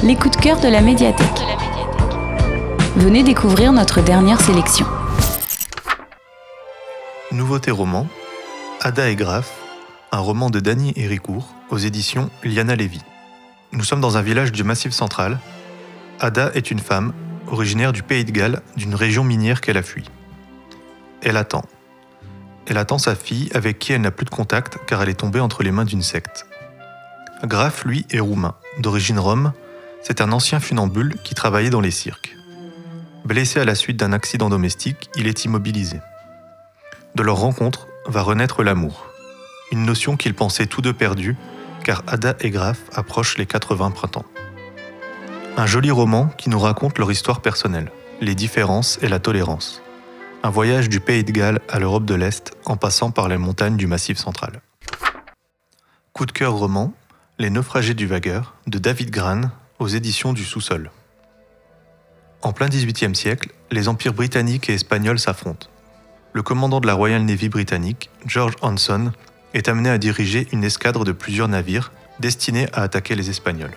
les coups de cœur de la médiathèque. Venez découvrir notre dernière sélection. Nouveauté roman, Ada et Graf, un roman de Dany Héricourt aux éditions Liana Levy. Nous sommes dans un village du Massif central. Ada est une femme, originaire du Pays de Galles, d'une région minière qu'elle a fui. Elle attend. Elle attend sa fille avec qui elle n'a plus de contact car elle est tombée entre les mains d'une secte. Graf, lui, est roumain, d'origine rome. C'est un ancien funambule qui travaillait dans les cirques. Blessé à la suite d'un accident domestique, il est immobilisé. De leur rencontre va renaître l'amour, une notion qu'ils pensaient tous deux perdue, car Ada et Graf approchent les 80 printemps. Un joli roman qui nous raconte leur histoire personnelle, les différences et la tolérance. Un voyage du Pays de Galles à l'Europe de l'Est en passant par les montagnes du Massif central. Coup de cœur roman, Les naufragés du Vagueur, de David Grann, aux éditions du Sous-sol. En plein XVIIIe siècle, les empires britanniques et espagnols s'affrontent. Le commandant de la Royal Navy britannique, George Hanson, est amené à diriger une escadre de plusieurs navires destinés à attaquer les Espagnols.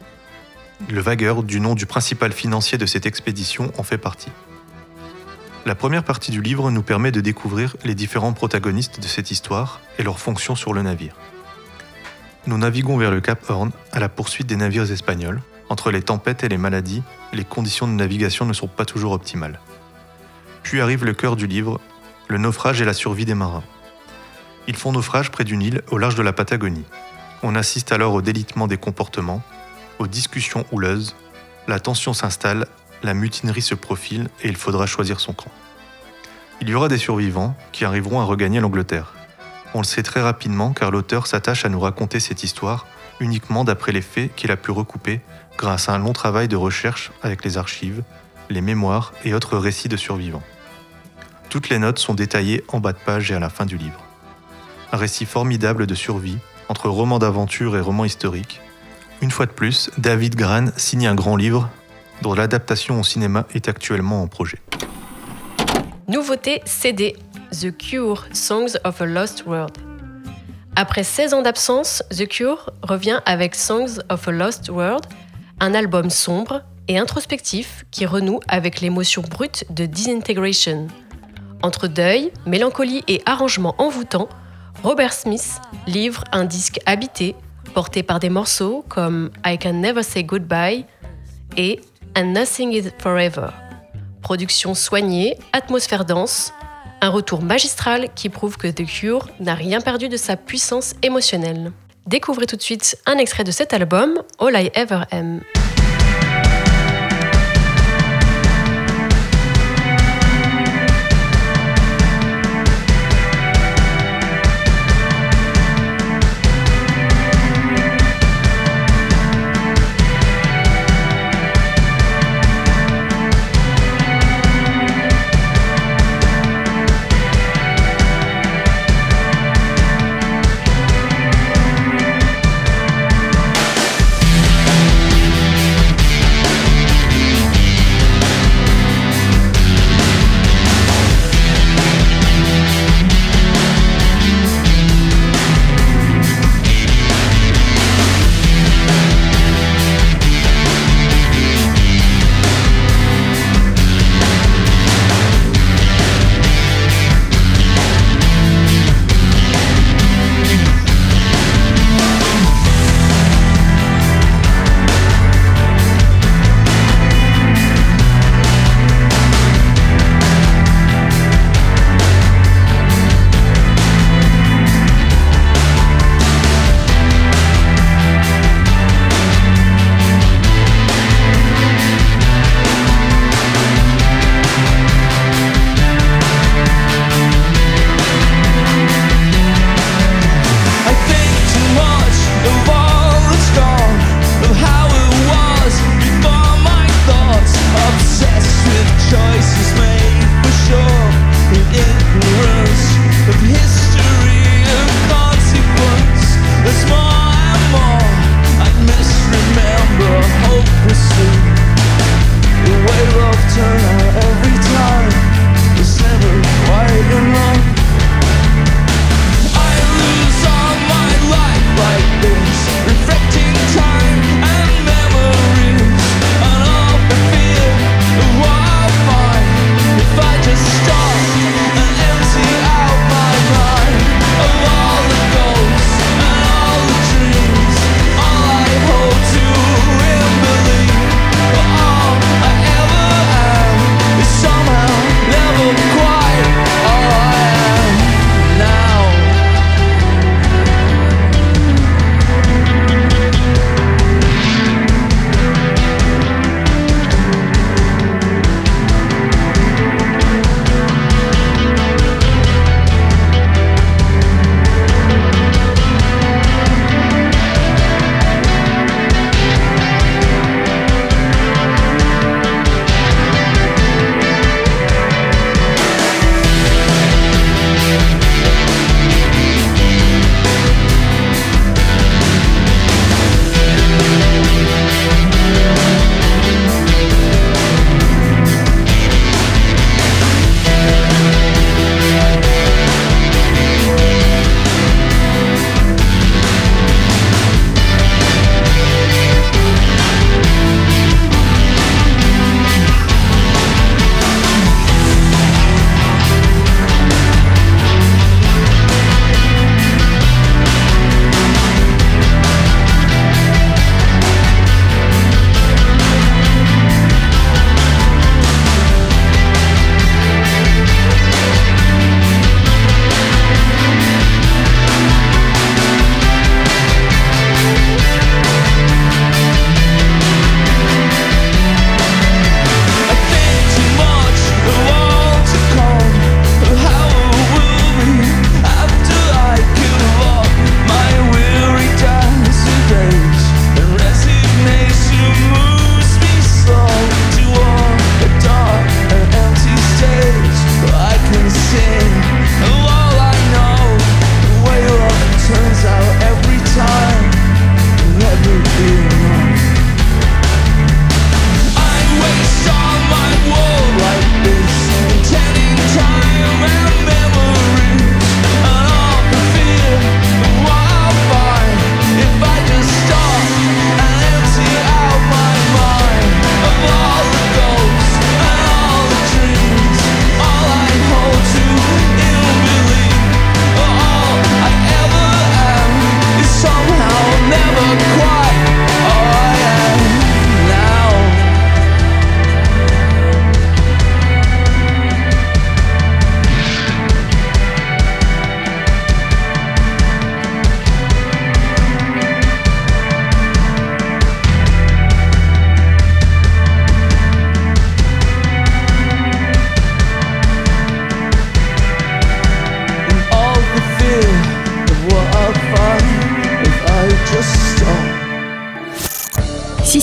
Le Vagueur, du nom du principal financier de cette expédition, en fait partie. La première partie du livre nous permet de découvrir les différents protagonistes de cette histoire et leurs fonctions sur le navire. Nous naviguons vers le Cap Horn à la poursuite des navires espagnols. Entre les tempêtes et les maladies, les conditions de navigation ne sont pas toujours optimales. Puis arrive le cœur du livre, le naufrage et la survie des marins. Ils font naufrage près d'une île au large de la Patagonie. On assiste alors au délitement des comportements, aux discussions houleuses, la tension s'installe, la mutinerie se profile et il faudra choisir son camp. Il y aura des survivants qui arriveront à regagner l'Angleterre. On le sait très rapidement car l'auteur s'attache à nous raconter cette histoire uniquement d'après les faits qu'il a pu recouper grâce à un long travail de recherche avec les archives, les mémoires et autres récits de survivants. Toutes les notes sont détaillées en bas de page et à la fin du livre. Un récit formidable de survie, entre roman d'aventure et roman historique. Une fois de plus, David Grann signe un grand livre dont l'adaptation au cinéma est actuellement en projet. Nouveauté CD, The Cure, Songs of a Lost World. Après 16 ans d'absence, The Cure revient avec Songs of a Lost World, un album sombre et introspectif qui renoue avec l'émotion brute de Disintegration. Entre deuil, mélancolie et arrangements envoûtants, Robert Smith livre un disque habité, porté par des morceaux comme I Can Never Say Goodbye et And Nothing Is Forever. Production soignée, atmosphère dense, un retour magistral qui prouve que The Cure n'a rien perdu de sa puissance émotionnelle. Découvrez tout de suite un extrait de cet album, All I Ever Am.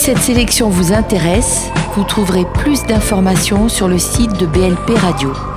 cette sélection vous intéresse, vous trouverez plus d'informations sur le site de BLP Radio.